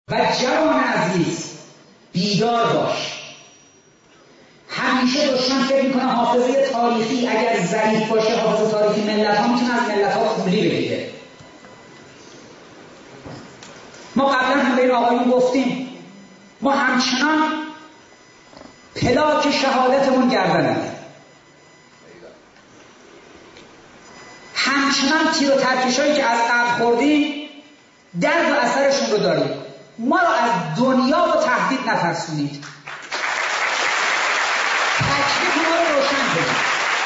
و جوان عزیز بیدار باش. همیشه دشمن فکر میکنه حافظه تاریخی اگر ضعیف باشه، حافظه تاریخی ملت ها میتونه از ملت ها پولی بگیره. ما قبلا هم به این آقایون گفتیم ما همچنان پلاک شهادتمون گردنه، همچنان تیر و ترکشایی که از قبل خوردیم درد و اثرشون رو داریم. ما رو از دنیا و تهدید نترسونید، تکلیف ما رو روشن کنید.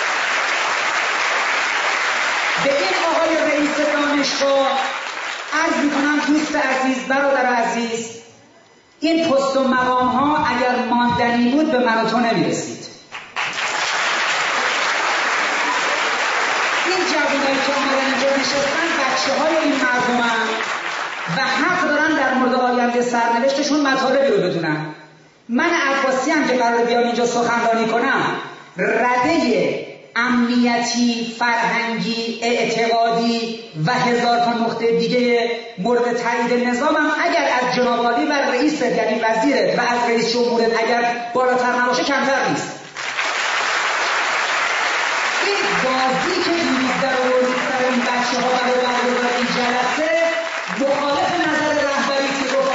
به این آقای رئیس دانشگاه عرض میکنم دوست عزیز، برادر عزیز، این پست و مقام ها اگر ماندنی بود به من و تو نمیرسید. این جوانایی که آمدن اینجا نشستن بچه های این مردمن و حق دارن در مورد آینده سرنوشتشون مطالبی رو بدونن. من عباسی هم که قرار بیام اینجا سخنرانی کنم، رده امنیتی، فرهنگی، اعتقادی و هزار تا نقطه دیگه مورد تایید نظامم اگر از جناب عالی و رئیس یعنی وزیرت و از رئیس جمهورت اگر بالاتر نباشه کمتر نیست. این بازی که دیروز در آوردید سر این بچه ها برای برگزاری این جلسه مخالف نظر رهبری که گفت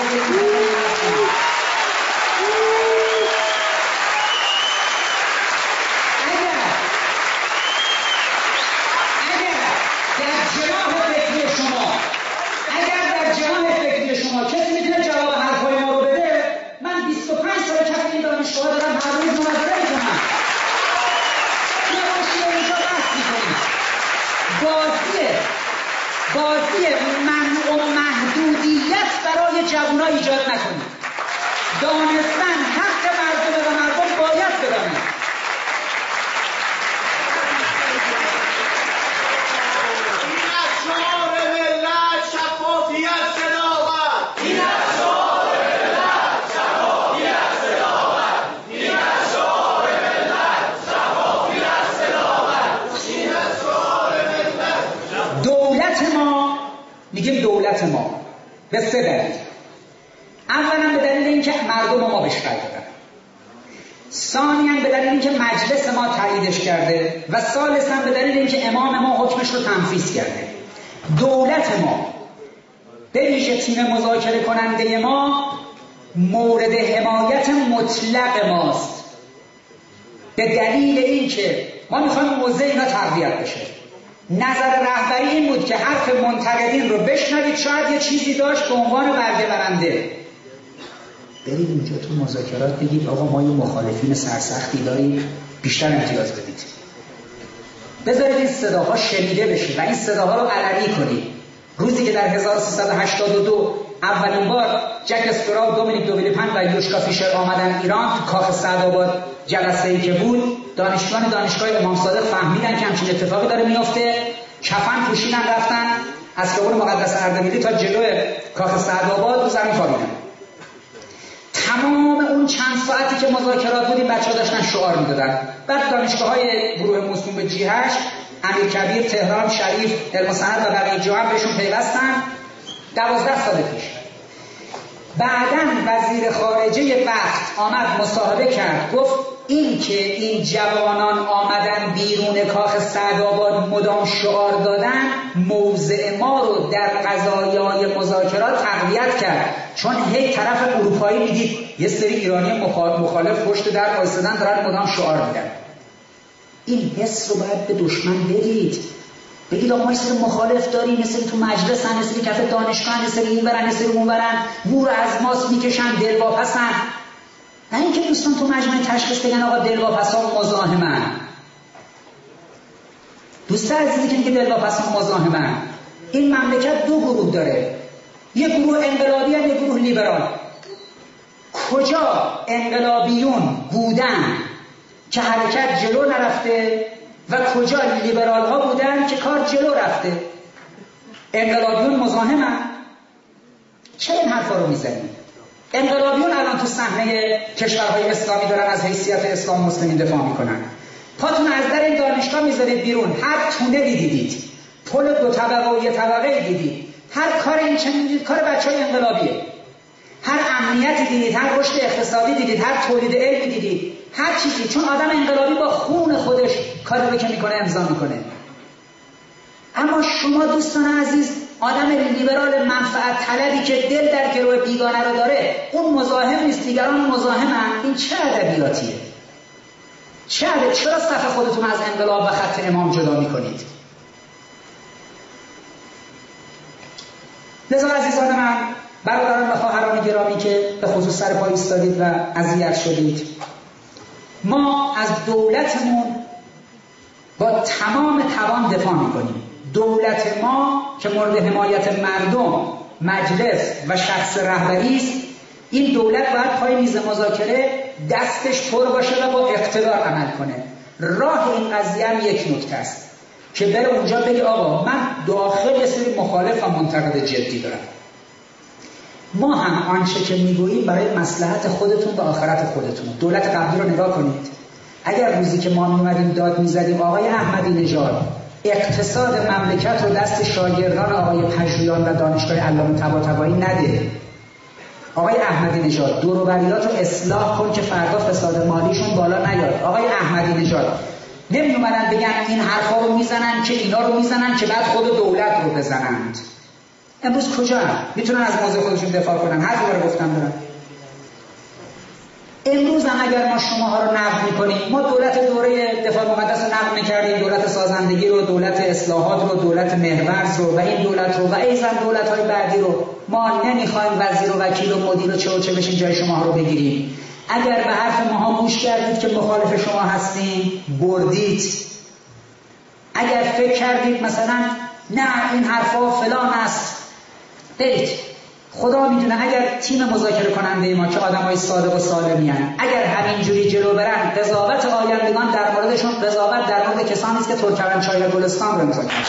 کسی میتونه جواب حرفای ما رو بده. من 25 سال کف این دانشگاه دارم، هر روز مناظره میکنم. ما باشیم اینجا بحث میکنیم. بازی منع و محدودیت برای جوونا ایجاد نکنید. دانستن حق مردم و مردم باید بدانند. میگیم دولت ما به سه دلیل. اولا به دلیل اینکه مردم ما بهش رأی دادن، ثانیا به دلیل اینکه مجلس ما تاییدش کرده و ثالثا به دلیل اینکه امام ما حکمش رو تنفیذ کرده. دولت ما به ویژه تیم مذاکره کننده ما مورد حمایت مطلق ماست، به دلیل اینکه ما میخوایم موضع اینا تقویت بشه. نظر رهبری این بود که حرف منتقدین رو بشنوید، شاید یه چیزی داشت به عنوان برگه برنده. برید اونجا تو مذاکرات بگید آقا ما یه مخالفین سرسختی داریم، بیشتر امتیاز بدید. بذارید این صداها شنیده بشه و این صداها رو علنی کنید. روزی که در 1382 اولین بار جک استرا و دومینیک دوویلیپن و یوشکا فیشر آمدن ایران، تو کاخ سعدآباد جلسه‌ای که بود، دانشجویان دانشگاه امام صادق فهمیدن که همچین اتفاقی داره میفته، کفن پوشیدن رفتن از خیابون مقدس اردبیلی تا جلو کاخ سعدآباد رو زمین خوابیدن. تمام اون چند ساعتی که مذاکرات بودیم بچه‌ها داشتن شعار میدادن. بعد دانشگاه‌های گروه موسوم به G8، امیرکبیر، تهران، شریف، علم و صنعت و بقیه جا هم بهشون پیوستن 12 سال پیش. بعداً وزیر خارجه وقت آمد مصاحبه کرد، گفت این که این جوانان آمدن بیرون کاخ سعدآباد مدام شعار دادن، موضع ما رو در قضایای مذاکرات تقویت کرد، چون هی طرف اروپایی میدید یه سری ایرانی مخالف پشت در وایسادن دارن مدام شعار میدن. این حس رو باید به دشمن بگید آقا ما یه سری مخالف داریم، یه سری تو مجلس هن، یه سری کف دانشگاه هن، یه سری این برن، یه سری اون برن، گور از ماست میکشن، دلواپسن. نه اینکه دوستان تو مجمع تشخیص بگن آقا دلواپسا و مزاحمن. دوست عزیزی که میگه دلواپسا و مزاحمن، این مملکت دو گروه داره، یه گروه انقلابی هن، یه گروه لیبرال. کجا انقلابیون بودن که حرکت جلو نرفته و کجا لیبرال ها بودن که کار جلو رفته؟ انقلابیون مزاحمن. چرا این حرفا رو میزنید؟ انقلابیون الان تو صحنه کشورهای اسلامی دارن از حیثیت اسلام مسلمین دفاع میکنن. پاتون از در این دانشگاه میذارید بیرون، هر تونلی دیدید، پل 2 طبقه و 1 طبقه دیدید، هر کار این چنین کار بچهای انقلابیه. امنیتی دیدید، هر رشد اقتصادی دیدید، هر تولید علمی دیدید، هر چیزی، چون آدم انقلابی با خون خودش کاری رو که میکنه امضا میکنه. اما شما دوستان عزیز، آدم لیبرال منفعت طلبی که دل در گروه بیگانه رو داره، اون مزاحم نیست، دیگران مزاحمن. این چه ادبیاتیه؟ چرا صف خودتون از انقلاب و خط امام جدا میکنید؟ لذا عزیزان من، برادران و خواهران گرامی که به خصوص سر پا ایستادید و اذیت شدید، ما از دولتمون با تمام توان دفاع میکنیم. دولت ما که مورد حمایت مردم، مجلس و شخص رهبری است، این دولت باید پای میز مذاکره دستش پر باشه و با اقتدار عمل کنه. راه این قضیه هم یک نکته است که بره اونجا بگه آقا من داخل یه سری مخالف و منتقد جدی دارم. ما هم آنچه که میگوییم برای مصلحت خودتون و آخرت خودتون. دولت قبلی رو نگاه کنید. اگر روزی که ما میومدیم داد میزدیم آقای احمدی نژاد اقتصاد مملکت رو دست شاگردان آقای پژوهان و دانشگاه علامه طباطبایی نده، آقای احمدی نژاد دور و بریات رو اصلاح کن که فردا فساد مالیشون بالا نیاد. آقای احمدی نژاد نمی اومدن بگن این حرفا رو میزنن که اینا رو میزنن که بعد خود دولت رو بزنند. امروز کجا میتونن از موضوع خودشون دفاع کنن؟ حرفی رو گفتم دارن. امروز هم اگر ما شماها رو نقد میکنیم، ما دولت دوره دفاع مقدس رو نقد میکردیم، دولت سازندگی رو، دولت اصلاحات رو، دولت مهرورز رو و این دولت رو و ایضا دولت‌های بعدی رو. ما نمیخوایم وزیر و وکیل و مدیر و چه و چه بشین جای شماها رو بگیریم. اگر به حرف ماها گوش کردید که مخالف شما هستیم، بردید. اگر فکر کردید مثلا نه این حرفا فلان است، برید. خدا میدونه اگر تیم مذاکره کننده ما که آدمای صادق و سالمی هستند، اگر همینجوری جلو برن، قضاوت آیندگان در موردشون قضاوت در مورد کسانی است که ترکمنچای و گلستان رو امضا کردن.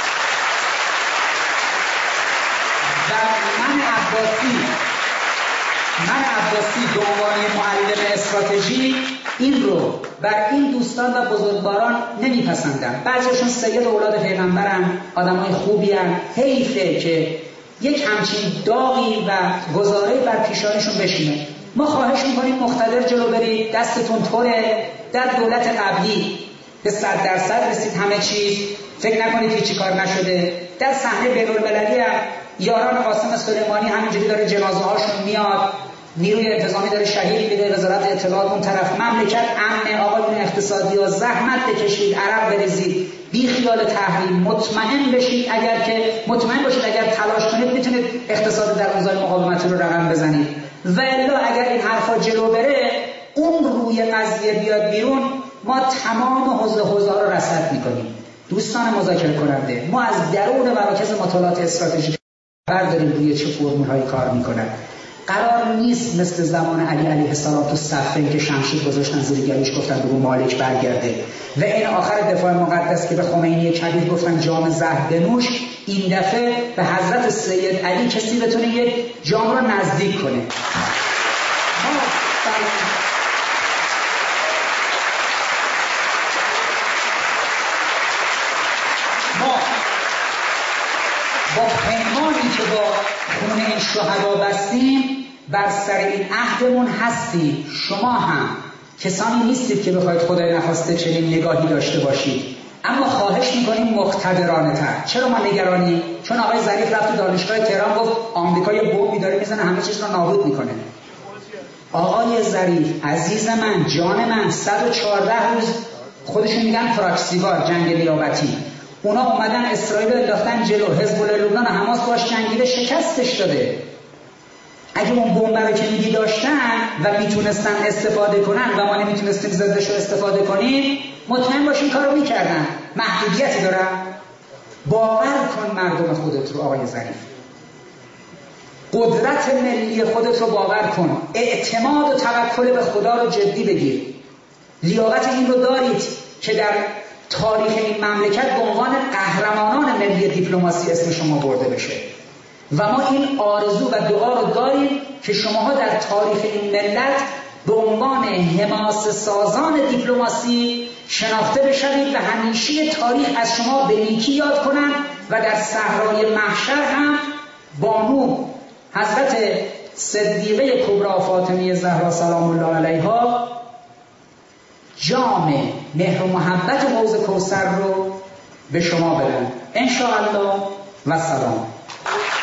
من عباسی به عنوان معلم استراتژی این رو بر این دوستان و بزرگواران نمیپسندم. بعضیشون سید اولاد پیغمبرن، آدمای خوبی هستند. حیفه که یک همچین داغی و گزاره‌ای بر پیشانشون بشینه. ما خواهش میکنیم مقتدر جلو برید، دستتون پره. در دولت قبلی به 100% رسید همه چیز، فکر نکنید هیچی کار نشده. در صحنه بین‌المللی هم یاران قاسم سلیمانی همینجوری داره جنازه هاشون میاد، نیروی انتظامی داره شهید میده، وزارت اطلاعات اون طرف، مملکت امن. آقایون اقتصادی ها زحمت بکشید، عرق بریزید، بی خیال تحریم، مطمئن باشید اگر تلاش کنید میتونید اقتصاد در روزهای مقاومتی رو رقم بزنید. و الا اگر این حرفا جلو بره، اون روی قضیه بیاد بیرون، ما تمام حوزه رو رصد میکنیم. دوستان مذاکره کننده، ما از درون مراکز مطالعات استراتژیک خبر داریم روی چه فرمول‌هایی کار میکنن. قرار نیست مثل زمان علی علیه السلام تو صفین که شمشیر گذاشتن زیر گلوش گفتن به مالک برگرده و این آخر دفاع مقدس که به خمینی کبیر گفتن جام زهر بنوش، این دفعه به حضرت سید علی کسی بتونه یک جام رو نزدیک کنه. ما با پیمانی که با خون این شهدا بستیم بر سر این عهدمون هستیم. شما هم کسانی نیستید که بخواید خدای نخواسته چنین نگاهی داشته باشید، اما خواهش میکنیم مقتدرانه تر. چرا ما نگرانیم؟ چون آقای ظریف رفت تو دانشگاه تهران گفت آمریکا یه بمبی داره میزنه همه چیز رو نابود میکنه. آقای ظریف عزیز من، جان من، 114 روز خودشون میگن فراکسیوار، جنگ نیابتی، اونا اومدن اسرائیل رو انداختن جلو، حزب الله لبنان حماس باش جنگیده، شکستش داده. اگه اون بمب رو که میگی داشتن و میتونستن استفاده کنن و ما نمیتونستیم ضدش رو استفاده کنیم، مطمئن باشین کارو میکردن. محدودیتی دارن. باور کن مردم خودت رو آقای ظریف، قدرت ملی خودت رو باور کن، اعتماد و توکل به خدا رو جدی بگیر. لیاقت این رو دارید که در تاریخ این مملکت به عنوان قهرمانان ملی دیپلماسی اسم شما برده بشه و ما این آرزو و دعا رو داریم که شماها در تاریخ این ملت به عنوان حماسه سازان دیپلماسی شناخته بشوید و همیشه تاریخ از شما به نیکی یاد کنند و در صحرای محشر هم بانو حضرت صدیقه کبرا فاطمه زهرا سلام الله علیها جام مهر و محبت حوض کوثر رو به شما بدن ان شاء الله و سلام.